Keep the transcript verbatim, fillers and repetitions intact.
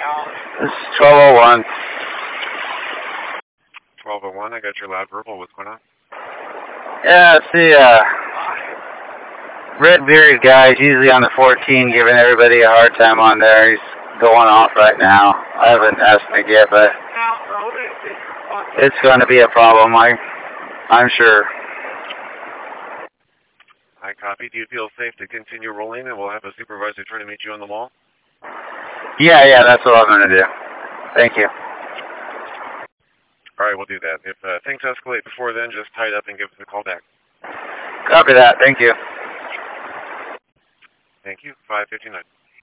This is twelve oh one. twelve oh one, I got your loud verbal. What's going on? Yeah, it's the uh, red bearded guy. He's usually on the fourteen, giving everybody a hard time on there. He's going off right now. I haven't asked Nick yet, but it's going to be a problem, I, I'm sure. I copy. Do you feel safe to continue rolling, and we'll have a supervisor try to meet you on the mall? Yeah, yeah, that's what I'm going to do. Thank you. All right, we'll do that. If uh, things escalate before then, just tie it up and give us a call back. Copy that. Thank you. Thank you. five fifty-nine.